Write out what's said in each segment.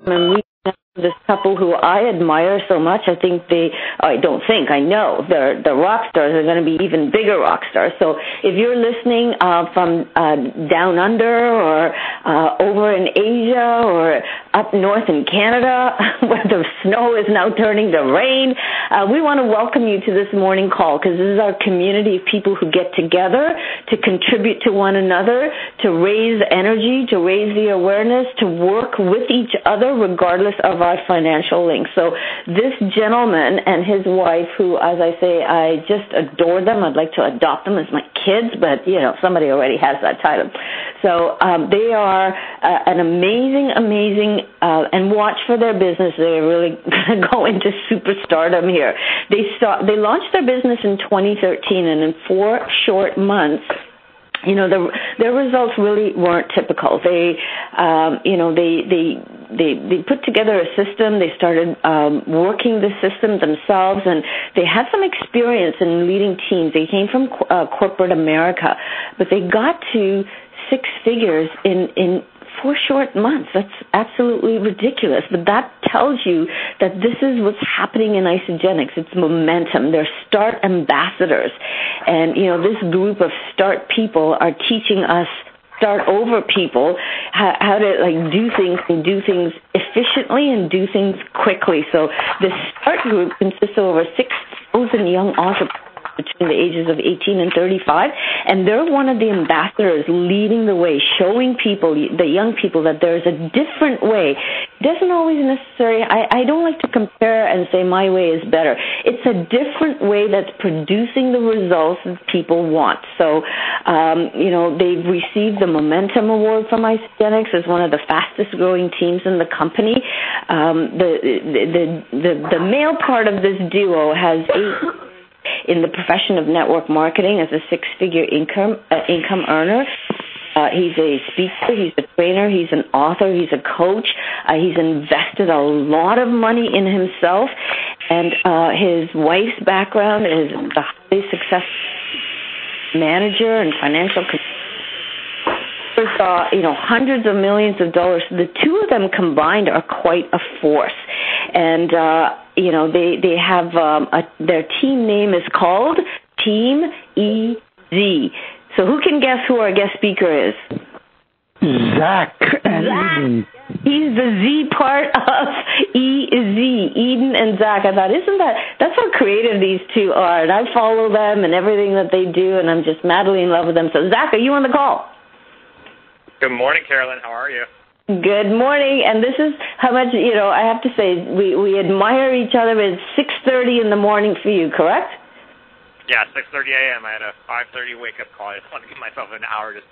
and we this couple who I admire so much. I know they're rock stars. They're going to be even bigger rock stars. So if you're listening from down under or over in Asia or up north in Canada where the snow is now turning to rain, we want to welcome you to this morning call, because this is our community of people who get together to contribute to one another, to raise energy, to raise the awareness, to work with each other regardless of our financial links. So this gentleman and his wife, who, as I say, I just adore them. I'd like to adopt them as my kids, but, somebody already has that title. So they are an amazing, and watch for their business. They're really going to go into superstardom here. They launched their business in 2013, and in 4 short months, their results really weren't typical. They put together a system. They started working the system themselves, and they had some experience in leading teams. They came from corporate America, but they got to 6 figures in 4 short months. That's absolutely ridiculous. But that tells you that this is what's happening in Isagenix. It's momentum. They're START ambassadors. And, this group of START people are teaching us start over people how to do things and do things efficiently and do things quickly. So the START group consists of over 6,000 young entrepreneurs between the ages of 18 and 35, and they're one of the ambassadors leading the way, showing people, the young people, that there's a different way. It doesn't always necessarily, I don't like to compare and say my way is better. It's a different way that's producing the results that people want. So, they've received the Momentum Award from Isagenix as one of the fastest growing teams in the company. The male part of this duo has 8 in the profession of network marketing as a 6-figure income earner. He's a speaker, he's a trainer, he's an author, he's a coach. He's invested a lot of money in himself, and his wife's background is a highly successful manager and financial hundreds of millions of dollars. The two of them combined are quite a force. And, they have their team name is called Team EZ. So who can guess who our guest speaker is? Zach and Eden. He's the Z part of EZ, Eden and Zach. I thought, that's how creative these two are. And I follow them and everything that they do, and I'm just madly in love with them. So, Zach, are you on the call? Good morning, Carolyn. How are you? Good morning. And this is how much, I have to say, we admire each other. It's 6:30 in the morning for you, correct? Yeah, 6:30 a.m. I had a 5:30 wake-up call. I just want to give myself an hour to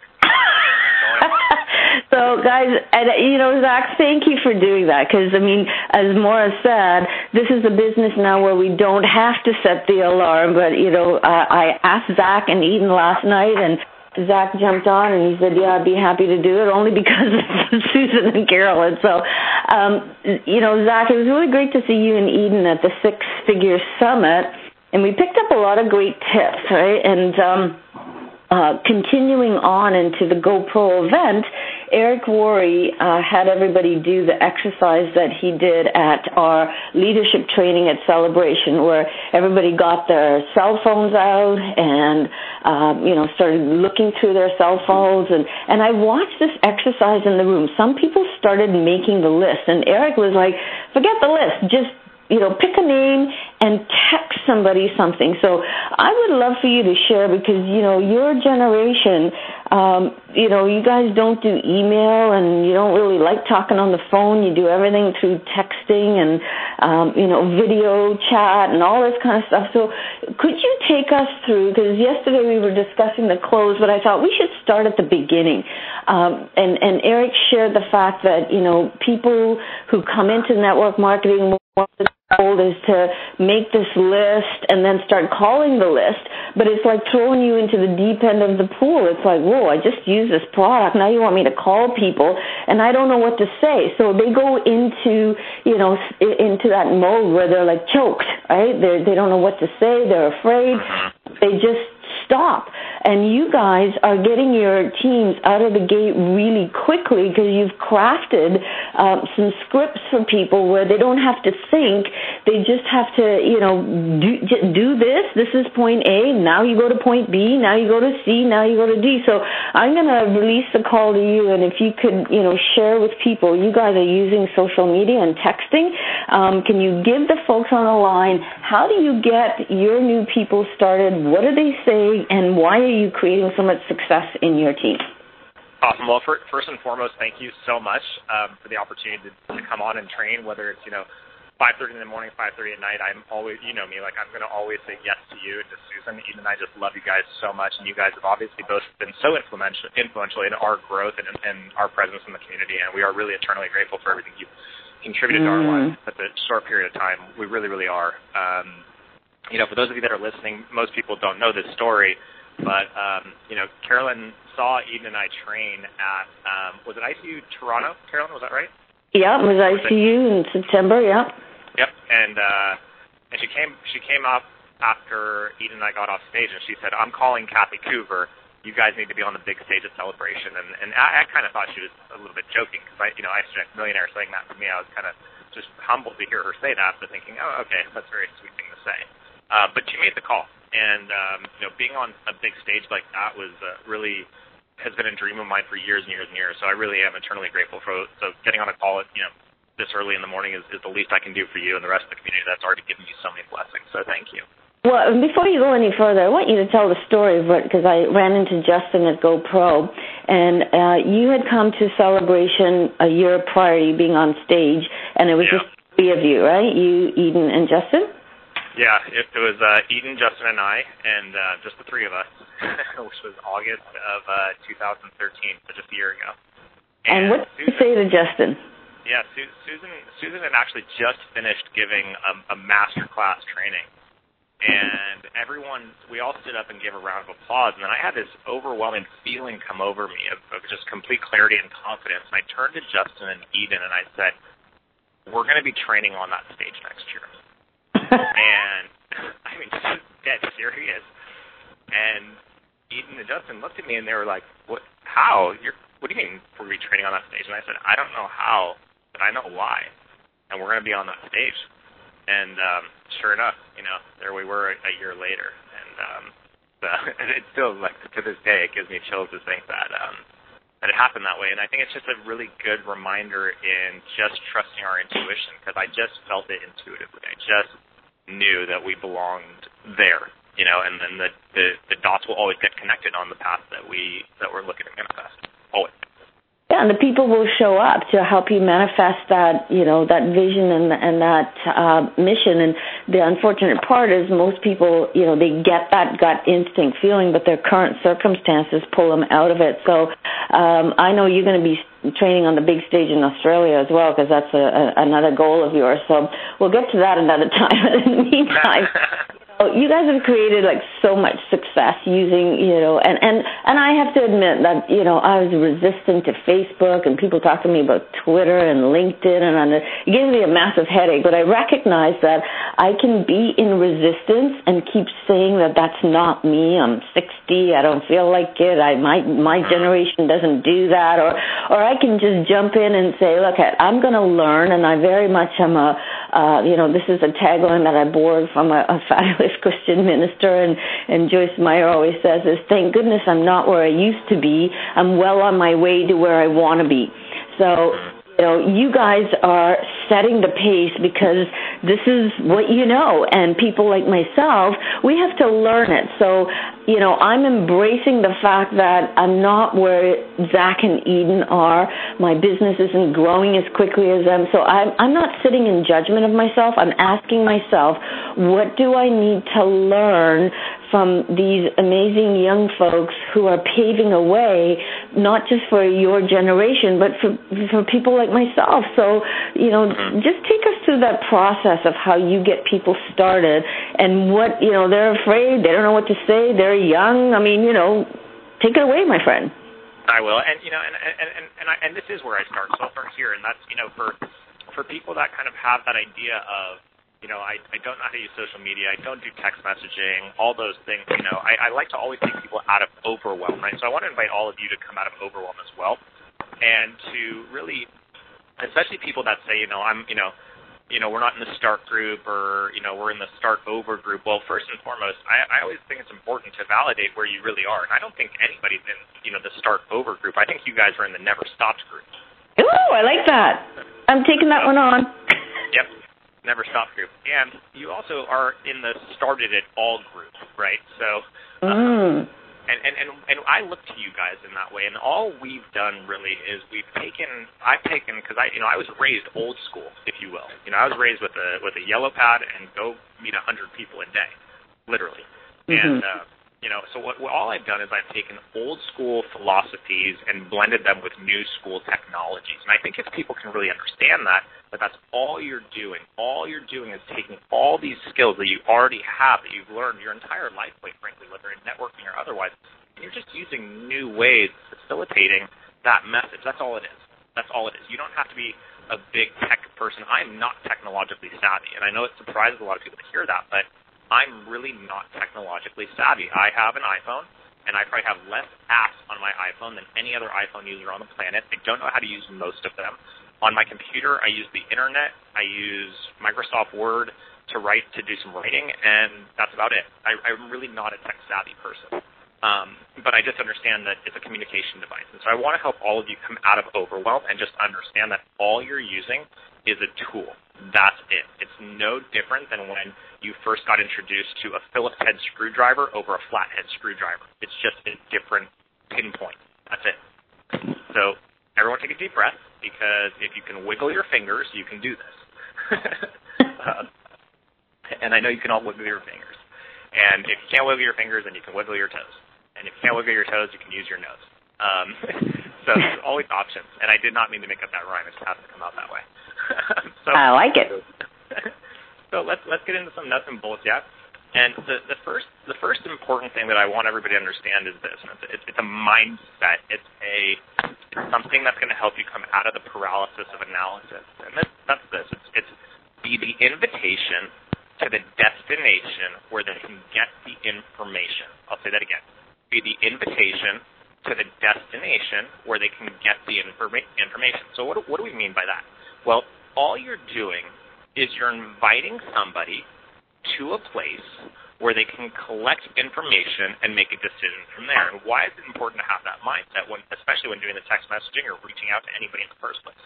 So, guys, and, Zach, thank you for doing that, because, as Maura said, this is a business now where we don't have to set the alarm, but, I asked Zach and Eden last night, and Zach jumped on, and he said, yeah, I'd be happy to do it, only because of Susan and Carolyn. So, Zach, it was really great to see you and Eden at the 6-Figure Summit, and we picked up a lot of great tips, right? And continuing on into the GoPro event, Eric Worre had everybody do the exercise that he did at our leadership training at Celebration, where everybody got their cell phones out and, started looking through their cell phones. And I watched this exercise in the room. Some people started making the list, and Eric was like, forget the list, just pick a name and text somebody something. So I would love for you to share, because, your generation, you guys don't do email, and you don't really like talking on the phone. You do everything through texting and, video chat and all this kind of stuff. So could you take us through, because yesterday we were discussing the close, but I thought we should start at the beginning. And Eric shared the fact that, people who come into network marketing, what the goal is to make this list and then start calling the list, but it's like throwing you into the deep end of the pool. It's like, whoa, I just used this product. Now you want me to call people, and I don't know what to say. So they go into, into that mode where they're like choked, right? They don't know what to say. They're afraid. They just stop. and you guys are getting your teams out of the gate really quickly because you've crafted some scripts for people where they don't have to think. They just have to, do this. This is point A. Now you go to point B. Now you go to C. Now you go to D. So I'm going to release the call to you, and if you could, share with people. You guys are using social media and texting. Can you give the folks on the line, how do you get your new people started? What do they say, and why are you creating so much success in your team? Awesome. Well, first and foremost, thank you so much for the opportunity to come on and train, whether it's, 5:30 in the morning, 5:30 at night. I'm always, me, I'm going to always say yes to you and to Susan. Eden and I just love you guys so much, and you guys have obviously both been so influential in our growth and our presence in the community, and we are really eternally grateful for everything you've contributed to our lives at a short period of time. We really, really are. For those of you that are listening, most people don't know this story, but, Carolyn saw Eden and I train at, was it ICU Toronto? Carolyn, was that right? Yeah, it was ICU in September, yeah. Yep, and she came up after Eden and I got off stage, and she said, I'm calling Kathy Coover. You guys need to be on the big stage at Celebration. And I kind of thought she was a little bit joking, because, Isogenex Millionaire saying that to me, I was kind of just humbled to hear her say that, but thinking, oh, okay, that's a very sweet thing to say. But she made the call, and, being on a big stage like that was really has been a dream of mine for years and years and years. So I really am eternally grateful for getting on a call at, this early in the morning is the least I can do for you and the rest of the community that's already given you so many blessings. So thank you. Well, before you go any further, I want you to tell the story, because I ran into Justin at GoPro, and you had come to Celebration a year prior to you being on stage, and it was just three of you, right? You, Eden, and Justin? Yeah, it was Eden, Justin, and I, and just the three of us, which was August of 2013, so just a year ago. And what did you say to Justin? Yeah, Susan had actually just finished giving a master class training, and we all stood up and gave a round of applause, and then I had this overwhelming feeling come over me of just complete clarity and confidence, and I turned to Justin and Eden, and I said, we're going to be training on that stage next year. And, just dead serious. And Eden and Justin looked at me, and they were like, what, how? What do you mean we're going to be training on that stage? And I said, I don't know how, but I know why. And we're going to be on that stage. And sure enough, there we were a year later. And it's still, to this day, it gives me chills to think that it happened that way. And I think it's just a really good reminder in just trusting our intuition, because I just felt it intuitively. I just knew that we belonged there, and then the dots will always get connected on the path that we're looking to manifest. Always. Yeah, and the people will show up to help you manifest that, that vision and that mission. And the unfortunate part is most people, they get that gut instinct feeling, but their current circumstances pull them out of it. So I know you're going to be training on the big stage in Australia as well, because that's another goal of yours. So we'll get to that another time. But in the meantime, you guys have created so much success using, and I have to admit that, I was resistant to Facebook, and people talk to me about Twitter and LinkedIn, and it gives me a massive headache, but I recognize that I can be in resistance and keep saying that that's not me. I'm 60. I don't feel like it. My generation doesn't do that, or I can just jump in and say, look, I'm going to learn, and I very much am this is a tagline that I borrowed from a fabulous Christian minister, and Joyce Meyer always says this, thank goodness I'm not where I used to be. I'm well on my way to where I want to be. So, you guys are setting the pace because this is what you know, and people like myself, we have to learn it. So, I'm embracing the fact that I'm not where Zach and Eden are. My business isn't growing as quickly as them. So I'm not sitting in judgment of myself. I'm asking myself, what do I need to learn from these amazing young folks who are paving a way, not just for your generation, but for people like myself. So, just take us through that process of how you get people started and what, they're afraid, they don't know what to say, they're young. Take it away, my friend. I will. And, and this is where I start. So I'll start here. And that's, for people that kind of have that idea of, I don't know how to use social media. I don't do text messaging, all those things. I like to always take people out of overwhelm, right? So I want to invite all of you to come out of overwhelm as well, and to really, especially people that say, we're not in the start group, or, we're in the start over group. Well, first and foremost, I always think it's important to validate where you really are. And I don't think anybody's in, the start over group. I think you guys are in the never stopped group. Ooh, I like that. I'm taking that one on. Yep, never stop group. And you also are in the started it all group, right? So, and I look to you guys in that way. And all we've done really is I've taken, because I was raised old school, if you will. I was raised with a yellow pad and go meet 100 people a day, literally. And so what all I've done is I've taken old school philosophies and blended them with new school technologies. And I think if people can really understand that that's all you're doing. All you're doing is taking all these skills that you already have, that you've learned your entire life, quite frankly, whether in networking or otherwise, and you're just using new ways of facilitating that message. That's all it is. That's all it is. You don't have to be a big tech person. I'm not technologically savvy, and I know it surprises a lot of people to hear that, but I'm really not technologically savvy. I have an iPhone, and I probably have less apps on my iPhone than any other iPhone user on the planet. I don't know how to use most of them. On my computer, I use the internet. I use Microsoft Word to do some writing, and that's about it. I'm really not a tech-savvy person. But I just understand that it's a communication device. And so I want to help all of you come out of overwhelm and just understand that all you're using is a tool. That's it. It's no different than when you first got introduced to a Phillips head screwdriver over a flathead screwdriver. It's just a different pinpoint. That's it. So everyone take a deep breath, because if you can wiggle your fingers, you can do this. And I know you can all wiggle your fingers. And if you can't wiggle your fingers, then you can wiggle your toes. And if you can't wiggle your toes, you can use your nose. So there's always options. And I did not mean to make up that rhyme. It just happened to come out that way. So, I like it. So let's get into some nuts and bolts, yeah? And the first important thing that I want everybody to understand is this. And it's a mindset. It's something that's going to help you come out of the paralysis of analysis. And that's this. It's be the invitation to the destination where they can get the information. I'll say that again. Be the invitation to the destination where they can get the information. So what do we mean by that? Well, all you're doing is you're inviting somebody to a place where they can collect information and make a decision from there. And why is it important to have that mindset, especially when doing the text messaging or reaching out to anybody in the first place?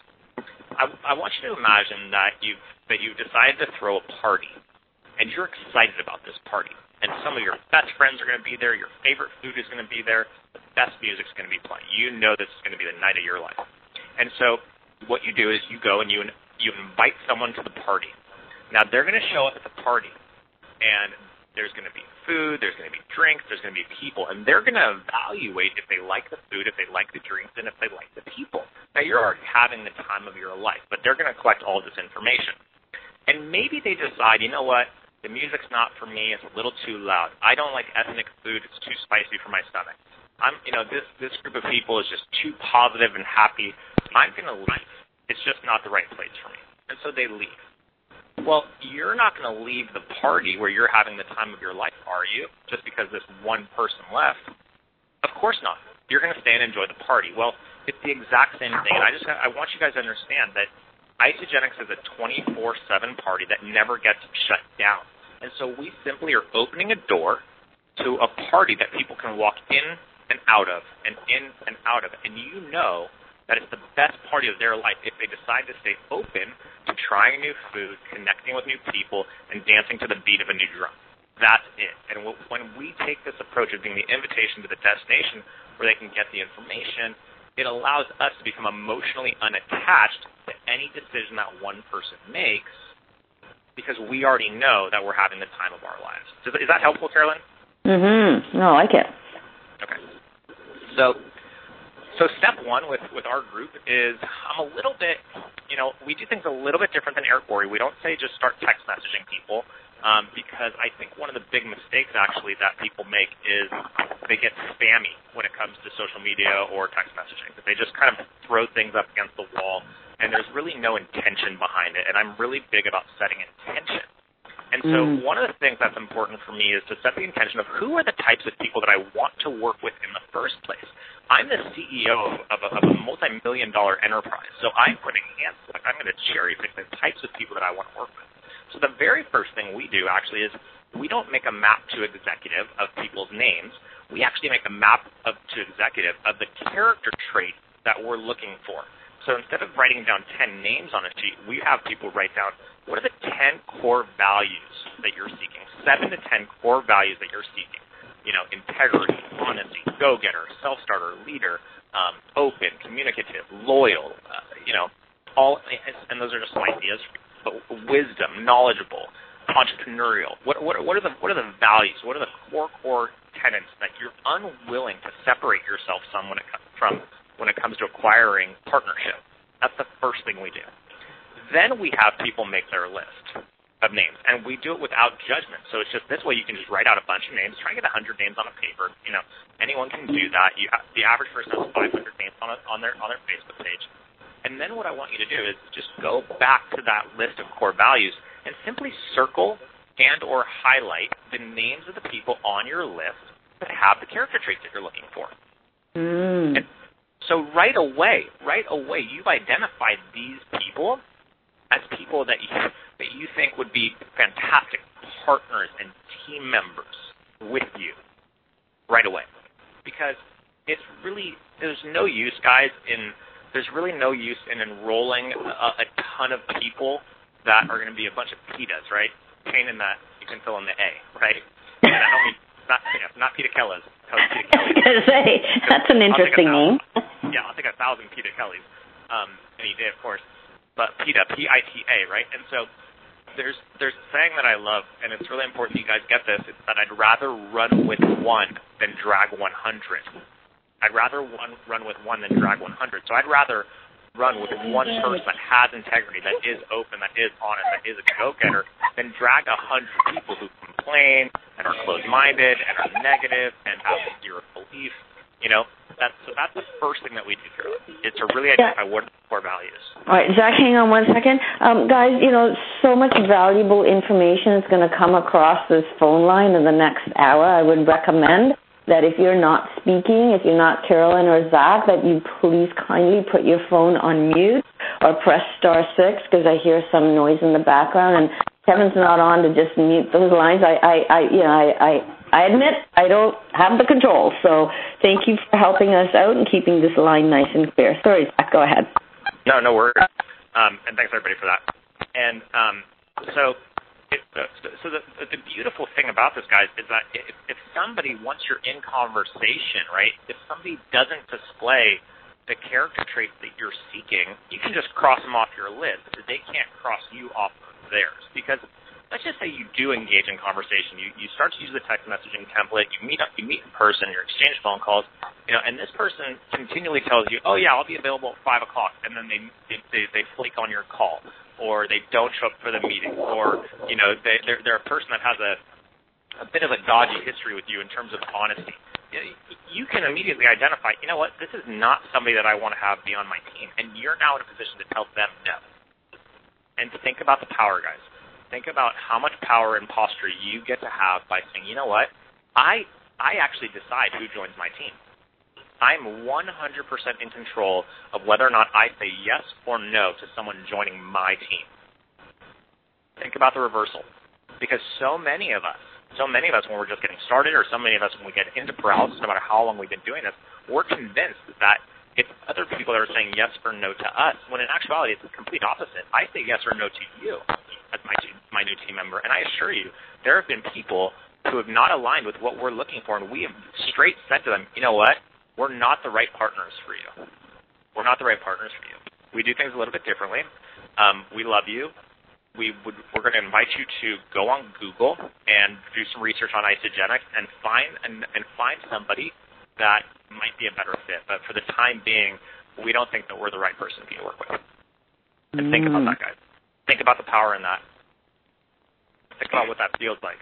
I want you to imagine that you've decided to throw a party, and you're excited about this party. And some of your best friends are going to be there. Your favorite food is going to be there. The best music is going to be playing. You know this is going to be the night of your life. And so what you do is you go and you invite someone to the party. Now, they're going to show up at the party, and there's going to be food, there's going to be drinks, there's going to be people, and they're going to evaluate if they like the food, if they like the drinks, and if they like the people. Now, you're already having the time of your life, but they're going to collect all this information. And maybe they decide, you know what, the music's not for me, it's a little too loud. I don't like ethnic food, it's too spicy for my stomach. This group of people is just too positive and happy. I'm going to leave. It's just not the right place for me. And so they leave. Well, you're not going to leave the party where you're having the time of your life, are you? Just because this one person left? Of course not. You're going to stay and enjoy the party. Well, it's the exact same thing. And I want you guys to understand that Isagenix is a 24/7 party that never gets shut down. And so we simply are opening a door to a party that people can walk in and out of, and in and out of. And you know that it's the best party of their life if they decide to stay open to trying new food, connecting with new people, and dancing to the beat of a new drum. That's it. And when we take this approach of being the invitation to the destination where they can get the information, it allows us to become emotionally unattached to any decision that one person makes, because we already know that we're having the time of our lives. Is that helpful, Carolyn? Mm-hmm. No, I like it. Okay. So step one with our group is I'm a little bit, we do things a little bit different than Eric Worre. We don't say just start text messaging people, because I think one of the big mistakes actually that people make is they get spammy when it comes to social media or text messaging. They just kind of throw things up against the wall, and there's really no intention behind it. And I'm really big about setting intention. And so one of the things that's important for me is to set the intention of who are the types of people that I want to work with in the first place. I'm the CEO of a multi-million-dollar enterprise, so I'm putting hands like I'm going to cherry pick the types of people that I want to work with. So the very first thing we do actually is we don't make a map to executive of people's names. We actually make a map to executive of the character trait that we're looking for. So instead of writing down 10 names on a sheet, we have people write down what are the 10 core values that you're seeking, 7 to 10 core values that you're seeking. You know, integrity, honesty, go-getter, self-starter, leader, open, communicative, loyal, all, and those are just some ideas, but wisdom, knowledgeable, entrepreneurial. What are the values? What are the core tenets that you're unwilling to separate yourself from when it comes to acquiring partnership? That's the first thing we do. Then we have people make their list of names, and we do it without judgment. So it's just this way you can just write out a bunch of names, try and get 100 names on a paper. You know, anyone can do that. The average person has 500 names on their Facebook page. And then what I want you to do is just go back to that list of core values and simply circle and or highlight the names of the people on your list that have the character traits that you're looking for. And so right away, you've identified these people as people that you think would be fantastic partners and team members with you right away. Because it's really, there's really no use in enrolling a ton of people that are going to be a bunch of PETAs, right? Pain in that you can fill in the A, right? And I don't mean, not Peter Kelly's. I was going to say, that's an interesting name. Yeah, I'll take 1,000 Peter Kellys any day, of course. But PETA, P-I-T-A, right? And so there's a saying that I love, and it's really important you guys get this, it's that I'd rather run with one than drag 100. I'd rather run with one than drag 100. So I'd rather run with one person that has integrity, that is open, that is honest, that is a go-getter, than drag 100 people who complain and are closed-minded and are negative and have zero belief. You know, that's the first thing that we do, Carolyn, is to really identify what are the core values. All right, Zach, hang on one second. Guys, so much valuable information is going to come across this phone line in the next hour. I would recommend that if you're not speaking, if you're not Carolyn or Zach, that you please kindly put your phone on mute or press *6 because I hear some noise in the background, and Kevin's not on to just mute those lines. I admit I don't have the control, so thank you for helping us out and keeping this line nice and clear. Sorry, Zach, go ahead. No worries. And thanks everybody for that. And so the beautiful thing about this, guys, is that if somebody, once you're in conversation, right, if somebody doesn't display the character traits that you're seeking, you can just cross them off your list. They can't cross you off of theirs. Because let's just say you do engage in conversation. You start to use the text messaging template. You meet in person. You exchange phone calls. And this person continually tells you, "Oh yeah, I'll be available at 5 o'clock," and then they flake on your call, or they don't show up for the meeting, or they're a person that has a bit of a dodgy history with you in terms of honesty. You can immediately identify, you know what, this is not somebody that I want to have be on my team, and you're now in a position to tell them no. And think about the power, guys. Think about how much power and posture you get to have by saying, you know what, I actually decide who joins my team. I'm 100% in control of whether or not I say yes or no to someone joining my team. Think about the reversal. Because so many of us when we're just getting started, or so many of us when we get into paralysis, no matter how long we've been doing this, we're convinced that it's other people that are saying yes or no to us, when in actuality it's the complete opposite. I say yes or no to you as my new team member, and I assure you, there have been people who have not aligned with what we're looking for, and we have straight said to them, you know what, we're not the right partners for you. We're not the right partners for you. We do things a little bit differently. We love you. We're going to invite you to go on Google and do some research on Isagenix and find somebody that might be a better fit. But for the time being, we don't think that we're the right person for you to work with. And think about that, guys. Think about the power in that. Think about what that feels like.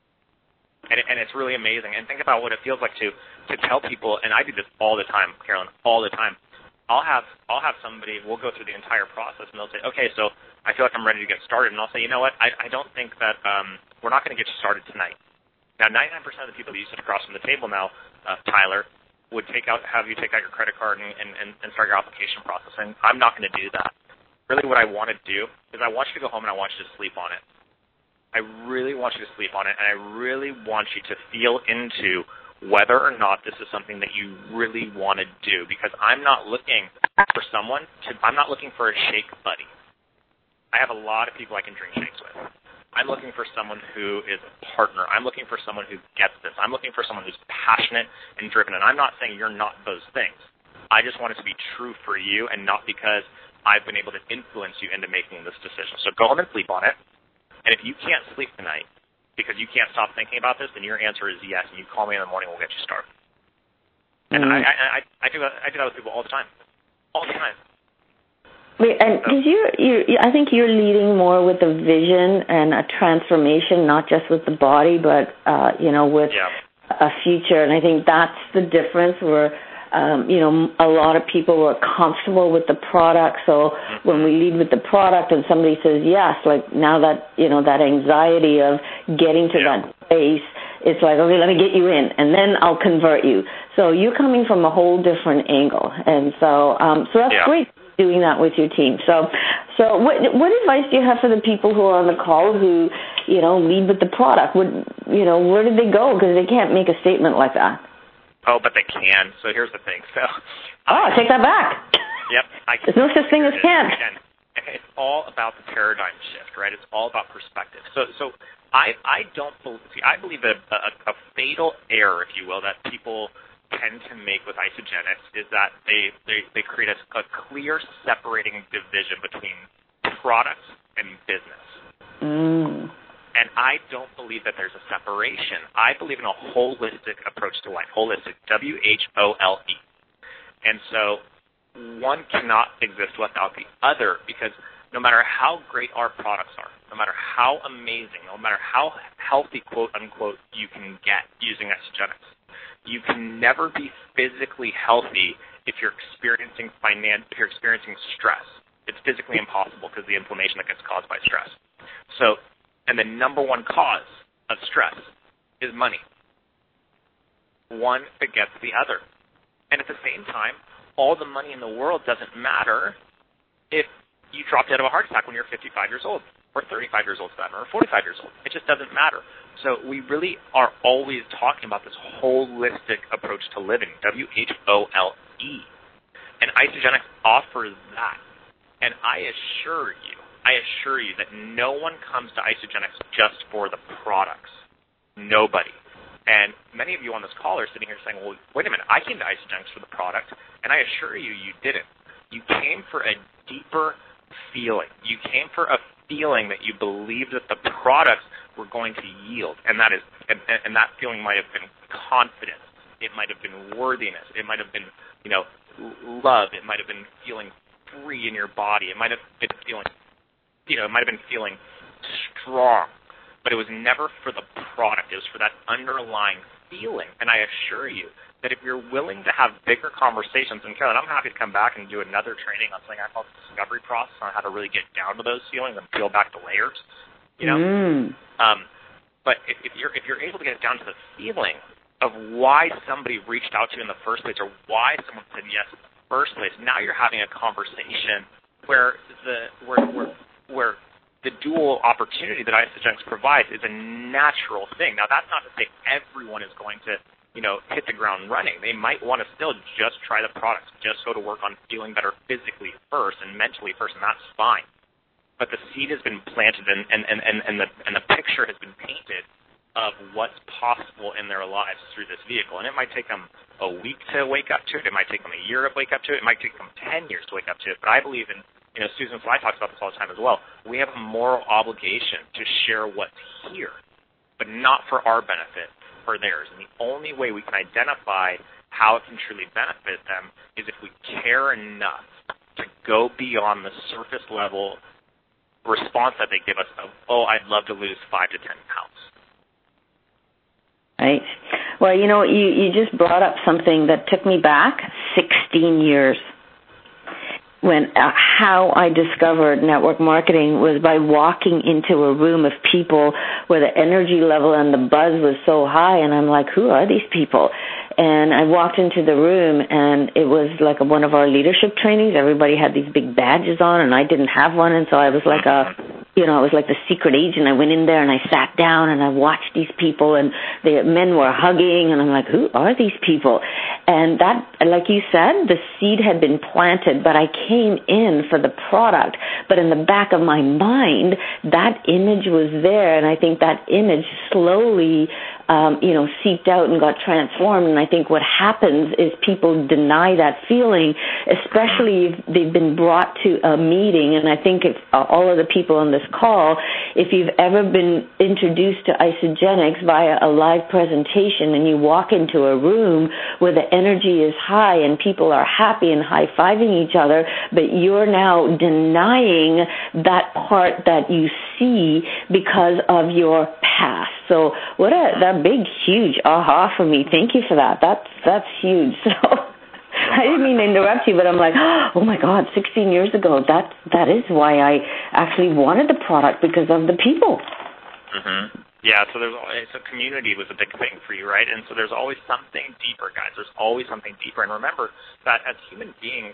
And it's really amazing. And think about what it feels like to tell people, and I do this all the time, Carolyn, all the time. I'll have somebody, we'll go through the entire process, and they'll say, okay, so I feel like I'm ready to get started. And I'll say, you know what, I don't think that we're not going to get you started tonight. Now, 99% of the people that you sit across from the table now, Tyler, would have you take out your credit card and start your application processing. I'm not going to do that. Really what I want to do is I want you to go home and I want you to sleep on it. I really want you to sleep on it, and I really want you to feel into whether or not this is something that you really want to do, because I'm not looking for I'm not looking for a shake buddy. I have a lot of people I can drink shakes with. I'm looking for someone who is a partner. I'm looking for someone who gets this. I'm looking for someone who's passionate and driven, and I'm not saying you're not those things. I just want it to be true for you and not because I've been able to influence you into making this decision. So go home and sleep on it. And if you can't sleep tonight because you can't stop thinking about this, then your answer is yes, and you call me in the morning, we'll get you started. And I do that with people all the time. All the time. Wait, and because I think you're leading more with a vision and a transformation, not just with the body, but with a future. And I think that's the difference where a lot of people were comfortable with the product. So when we lead with the product and somebody says yes, like now that, that anxiety of getting to that place, it's like, okay, let me get you in and then I'll convert you. So you're coming from a whole different angle. And so that's great doing that with your team. So what advice do you have for the people who are on the call who, lead with the product? Where did they go? Because they can't make a statement like that. Oh, but they can. So here's the thing. So, I take that back. Yep. There's no such thing as can't. It's all about the paradigm shift, right? It's all about perspective. So I believe that a fatal error, if you will, that people tend to make with Isagenix is that they create a clear separating division between products and business. And I don't believe that there's a separation. I believe in a holistic approach to life. Holistic, W-H-O-L-E. And so one cannot exist without the other, because no matter how great our products are, no matter how amazing, no matter how healthy, quote unquote, you can get using Isagenix, you can never be physically healthy if you're experiencing stress. It's physically impossible because of the inflammation that gets caused by stress. And the number one cause of stress is money. One begets the other. And at the same time, all the money in the world doesn't matter if you drop dead of a heart attack when you're 55 years old, or 35 years old, or 45 years old. It just doesn't matter. So we really are always talking about this holistic approach to living, W-H-O-L-E. And Isagenix offers that. And I assure you that no one comes to Isagenix just for the products. Nobody. And many of you on this call are sitting here saying, well, wait a minute, I came to Isagenix for the product, and I assure you, you didn't. You came for a deeper feeling. You came for a feeling that you believed that the products were going to yield, and that feeling might have been confidence. It might have been worthiness. It might have been, love. It might have been feeling free in your body. It might have been feeling strong, but it was never for the product. It was for that underlying feeling. And I assure you that if you're willing to have bigger conversations, and Carolyn, I'm happy to come back and do another training on something I call the discovery process on how to really get down to those feelings and peel back the layers, But if you're able to get down to the feeling of why somebody reached out to you in the first place, or why someone said yes in the first place, now you're having a conversation where the dual opportunity that Isagenix provides is a natural thing. Now, that's not to say everyone is going to, hit the ground running. They might want to still just try the products, just go to work on feeling better physically first and mentally first, and that's fine. But the seed has been planted, and the picture has been painted of what's possible in their lives through this vehicle. And it might take them a week to wake up to it. It might take them a year to wake up to it. It might take them 10 years to wake up to it. But I believe in, Susan Fly talks about this all the time as well. We have a moral obligation to share what's here, but not for our benefit, for theirs. And the only way we can identify how it can truly benefit them is if we care enough to go beyond the surface level response that they give us of, I'd love to lose 5 to 10 pounds. Right. Well, you just brought up something that took me back 16 years. how I discovered network marketing was by walking into a room of people where the energy level and the buzz was so high, and I'm like, who are these people? And I walked into the room, and it was like one of our leadership trainings. Everybody had these big badges on, and I didn't have one, and so I was like I was like the secret agent. I went in there and I sat down and I watched these people, and the men were hugging, and I'm like, who are these people? And that, like you said, the seed had been planted, but I came in for the product. But in the back of my mind, that image was there, and I think that image slowly seeped out and got transformed. And I think what happens is people deny that feeling, especially if they've been brought to a meeting. And I think if all of the people on this call, if you've ever been introduced to Isagenix via a live presentation and you walk into a room where the energy is high and people are happy and high-fiving each other, but you're now denying that part that you see because of your past. So that big, huge aha for me. Thank you for that. That's huge. So I didn't mean to interrupt you, but I'm like, oh my God, 16 years ago, that is why I actually wanted the product, because of the people. Mm-hmm. Yeah, so community was a big thing for you, right? And so there's always something deeper, guys. There's always something deeper. And remember that as human beings,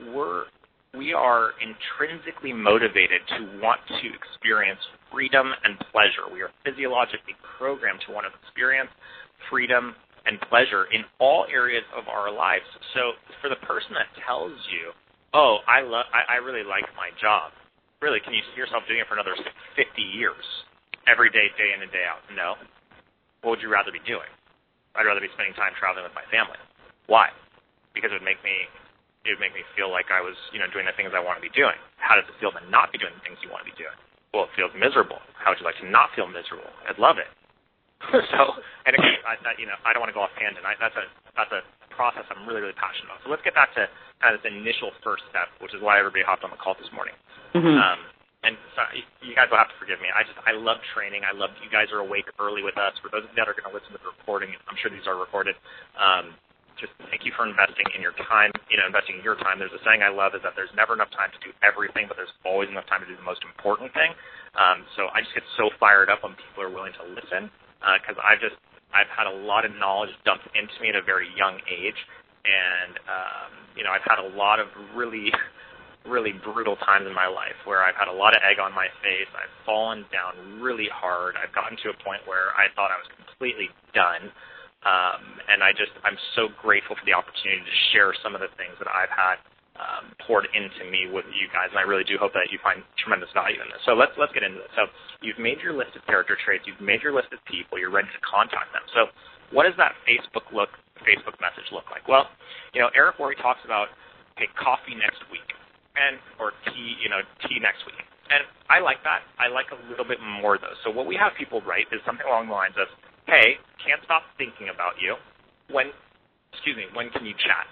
we are intrinsically motivated to want to experience freedom and pleasure. We are physiologically programmed to want to experience freedom and pleasure in all areas of our lives. So for the person that tells you, oh, I really like my job, really, can you see yourself doing it for another 50 years, every day, day in and day out? No. What would you rather be doing? I'd rather be spending time traveling with my family. Why? Because it would make me feel like I was, doing the things I want to be doing. How does it feel to not be doing the things you want to be doing? Well, it feels miserable. How would you like to not feel miserable? I'd love it. So, and again, I don't want to go off tangent. That's a process I'm really, really passionate about. So let's get back to kind of this initial first step, which is why everybody hopped on the call this morning. Mm-hmm. And so you guys will have to forgive me. I love training. I love you guys are awake early with us. For those that are going to listen to the recording, I'm sure these are recorded. Just thank you for investing in your time, investing in your time. There's a saying I love is that there's never enough time to do everything, but there's always enough time to do the most important thing. So I just get so fired up when people are willing to listen, because I've had a lot of knowledge dumped into me at a very young age, and I've had a lot of really, really brutal times in my life where I've had a lot of egg on my face. I've fallen down really hard. I've gotten to a point where I thought I was completely done. And I'm so grateful for the opportunity to share some of the things that I've had poured into me with you guys, and I really do hope that you find tremendous value in this. So let's get into this. So you've made your list of character traits, you've made your list of people, you're ready to contact them. So what does that Facebook message look like? Well, Eric Worre talks about, hey, coffee next week, or tea next week. And I like that. I like a little bit more, though. So what we have people write is something along the lines of, hey, can't stop thinking about you. When can you chat?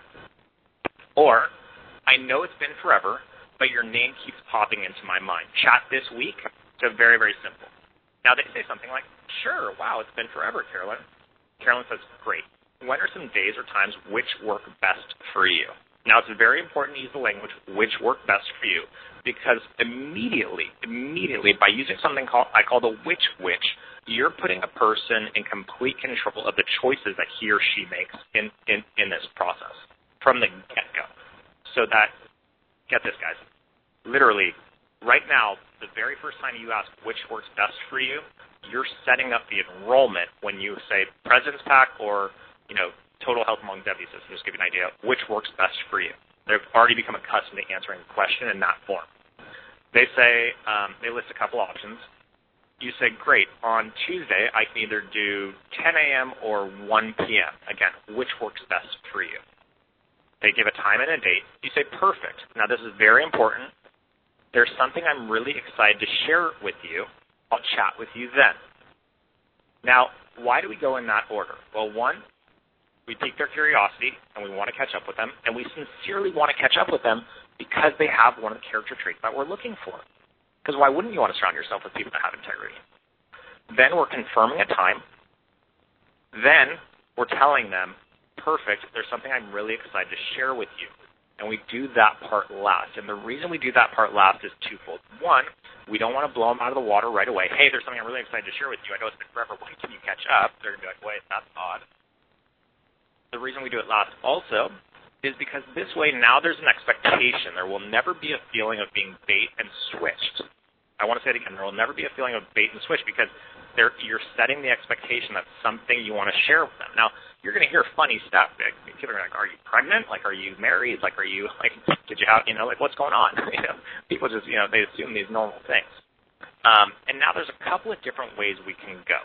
Or, I know it's been forever, but your name keeps popping into my mind. Chat this week? So very, very simple. Now, they say something like, sure, wow, it's been forever, Carolyn. Carolyn says, great. When are some days or times which work best for you? Now, it's very important to use the language which work best for you, because immediately, by using something I call the which, you're putting a person in complete control of the choices that he or she makes in this process from the get-go. So that, get this, guys, literally, right now, the very first time you ask which works best for you, you're setting up the enrollment when you say President's Pack or, Total Health Among Longevity System, just give you an idea, which works best for you. They've already become accustomed to answering the question in that form. They say, they list a couple options. You say, great, on Tuesday, I can either do 10 a.m. or 1 p.m. Again, which works best for you? They give a time and a date. You say, perfect. Now, this is very important. There's something I'm really excited to share with you. I'll chat with you then. Now, why do we go in that order? Well, one, we pique their curiosity, and we want to catch up with them, and we sincerely want to catch up with them because they have one of the character traits that we're looking for. Because why wouldn't you want to surround yourself with people that have integrity? Then we're confirming a time. Then we're telling them, perfect, there's something I'm really excited to share with you. and we do that part last. And the reason we do that part last is twofold. One, we don't want to blow them out of the water right away. Hey, there's something I'm really excited to share with you. I know it's been forever. When can you catch up? They're going to be like, wait, that's odd. The reason we do it last also is because this way now there's an expectation. There will never be a feeling of being bait and switched. I want to say it again. There will never be a feeling of bait and switch because you're setting the expectation that's something you want to share with them. Now, you're going to hear funny stuff. People are like, are you pregnant? Like, are you married? Like, are you, like, did you have, like, what's going on? People just, they assume these normal things. And now there's a couple of different ways we can go.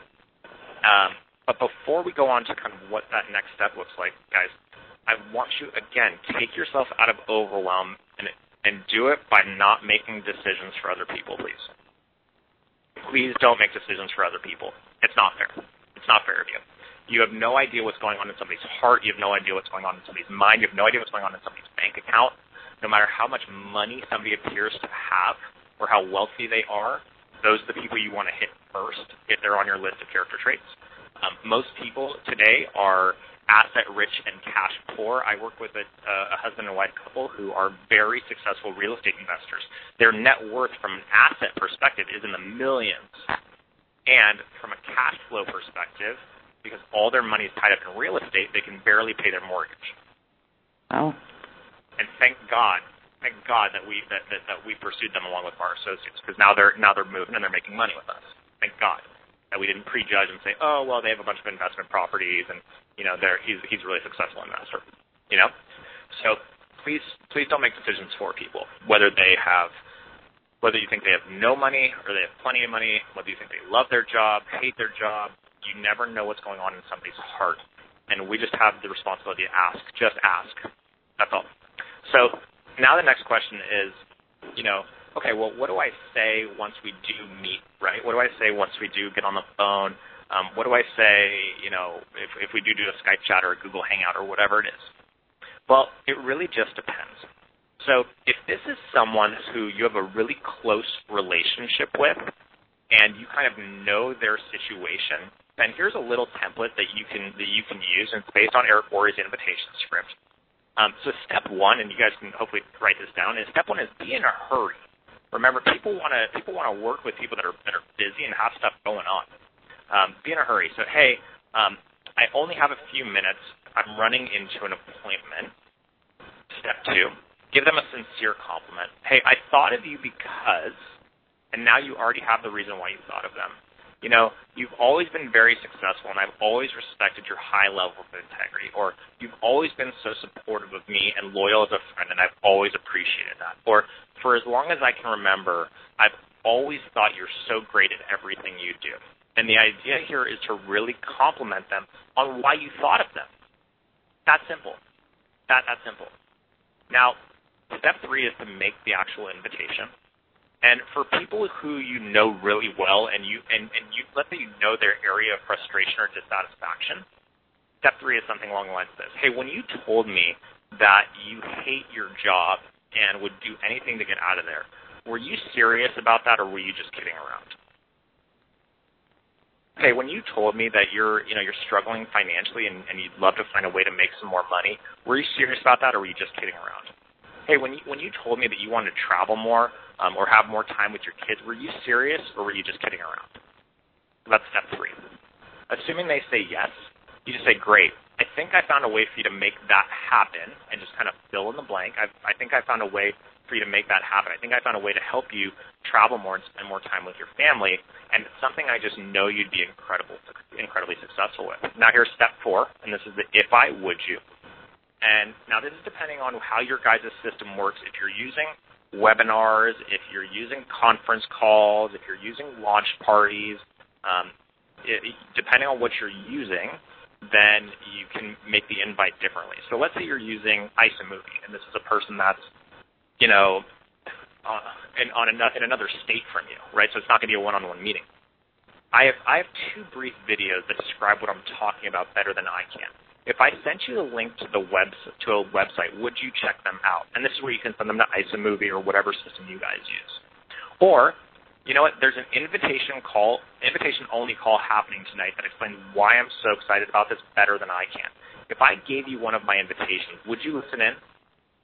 But before we go on to kind of what that next step looks like, guys, I want you, again, take yourself out of overwhelm and do it by not making decisions for other people, please. Please don't make decisions for other people. It's not fair. It's not fair of you. You have no idea what's going on in somebody's heart. You have no idea what's going on in somebody's mind. You have no idea what's going on in somebody's bank account. No matter how much money somebody appears to have or how wealthy they are, those are the people you want to hit first if they're on your list of character traits. Most people today are asset-rich and cash-poor. I work with a husband and wife couple who are very successful real estate investors. Their net worth from an asset perspective is in the millions. And from a cash flow perspective, because all their money is tied up in real estate, they can barely pay their mortgage. Oh. And thank God that we pursued them along with our associates, because now they're moving and they're making money with us. Thank God that we didn't prejudge and say, oh, well, they have a bunch of investment properties and he's a really successful investor. So please don't make decisions for people, whether you think they have no money or they have plenty of money, whether you think they love their job, hate their job. You never know what's going on in somebody's heart, and we just have the responsibility to ask. Just ask. That's all. So now the next question is, okay, well, what do I say once we do meet, right? What do I say once we do get on the phone? What do I say, if we do a Skype chat or a Google Hangout or whatever it is? Well, it really just depends. So if this is someone who you have a really close relationship with and you kind of know their situation, then here's a little template that you can use, and it's based on Eric Worre's invitation script. So step one, and you guys can hopefully write this down, is step one is be in a hurry. Remember, people want to work with people that are busy and have stuff going on. Be in a hurry. So, hey, I only have a few minutes. I'm running into an appointment. Step two, give them a sincere compliment. Hey, I thought of you because, and now you already have the reason why you thought of them. You've always been very successful, and I've always respected your high level of integrity. Or you've always been so supportive of me and loyal as a friend, and I've always appreciated that. Or for as long as I can remember, I've always thought you're so great at everything you do. And the idea here is to really compliment them on why you thought of them. That simple. That simple. Now, step three is to make the actual invitation. And for people who you know really well and let's say you know their area of frustration or dissatisfaction, step three is something along the lines of this. Hey, when you told me that you hate your job and would do anything to get out of there, were you serious about that or were you just kidding around? Hey, when you told me that you're struggling financially and you'd love to find a way to make some more money, were you serious about that or were you just kidding around? Hey, when you told me that you wanted to travel more or have more time with your kids, were you serious or were you just kidding around? That's step three. Assuming they say yes, you just say, great. I think I found a way for you to make that happen, and just kind of fill in the blank. I think I found a way for you to make that happen. I think I found a way to help you travel more and spend more time with your family, and it's something I just know you'd be incredibly successful with. Now here's step four, and this is the if I would you. And now this is depending on how your guys' system works. If you're using webinars, if you're using conference calls, if you're using launch parties, depending on what you're using, then you can make the invite differently. So let's say you're using iSamovie, and this is a person that's, in another state from you, right? So it's not going to be a one-on-one meeting. I have two brief videos that describe what I'm talking about better than I can. If I sent you a link to a website, would you check them out? And this is where you can send them to iSamovie or whatever system you guys use. Or, you know what, there's an invitation-only call happening tonight that explains why I'm so excited about this better than I can. If I gave you one of my invitations, would you listen in?